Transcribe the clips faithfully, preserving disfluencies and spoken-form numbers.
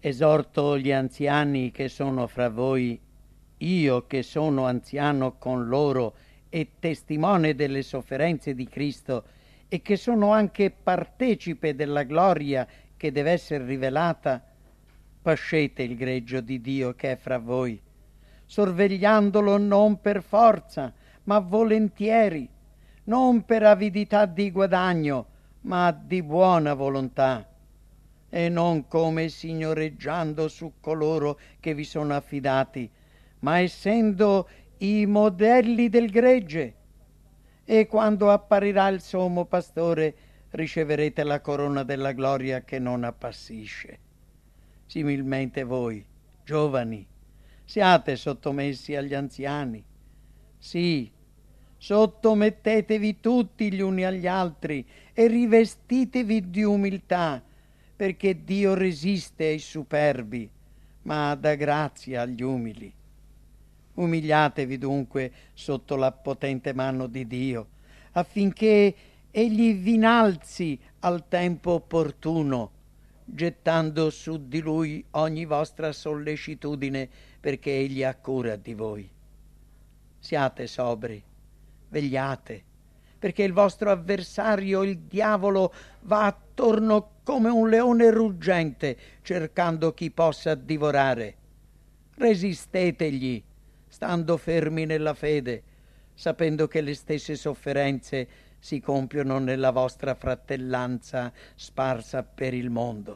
Esorto gli anziani che sono fra voi, io che sono anziano con loro e testimone delle sofferenze di Cristo, e che sono anche partecipe della gloria che deve essere rivelata, pascete il greggio di Dio che è fra voi, sorvegliandolo non per forza, ma volentieri, non per avidità di guadagno, ma di buona volontà, e non come signoreggiando su coloro che vi sono affidati, ma essendo i modelli del gregge. E quando apparirà il sommo pastore, riceverete la corona della gloria che non appassisce. Similmente voi, giovani, siate sottomessi agli anziani. Sì, sottomettetevi tutti gli uni agli altri e rivestitevi di umiltà, perché Dio resiste ai superbi, ma dà grazia agli umili. Umiliatevi dunque sotto la potente mano di Dio, affinché egli vi innalzi al tempo opportuno, gettando su di lui ogni vostra sollecitudine, perché egli ha cura di voi. Siate sobri, vegliate, perché il vostro avversario, il diavolo, va attorno come un leone ruggente, cercando chi possa divorare. Resistetegli, stando fermi nella fede, sapendo che le stesse sofferenze si compiono nella vostra fratellanza sparsa per il mondo.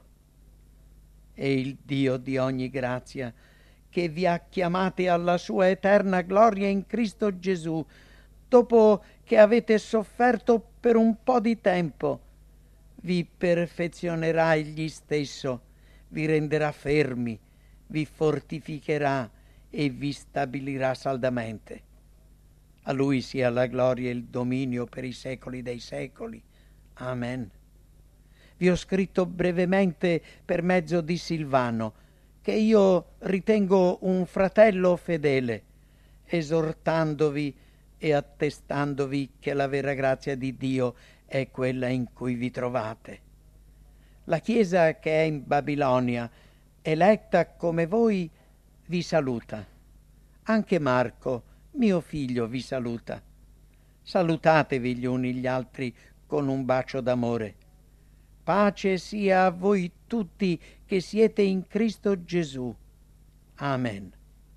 E il Dio di ogni grazia, che vi ha chiamati alla sua eterna gloria in Cristo Gesù, dopo che avete sofferto per un po' di tempo, vi perfezionerà egli stesso, vi renderà fermi, vi fortificherà e vi stabilirà saldamente. A lui sia la gloria e il dominio per i secoli dei secoli. Amen. Vi ho scritto brevemente per mezzo di Silvano, che io ritengo un fratello fedele, esortandovi e attestandovi che la vera grazia di Dio è quella in cui vi trovate. La Chiesa che è in Babilonia, eletta come voi, vi saluta. Anche Marco, mio figlio, vi saluta. Salutatevi gli uni gli altri con un bacio d'amore. Pace sia a voi tutti che siete in Cristo Gesù. Amen.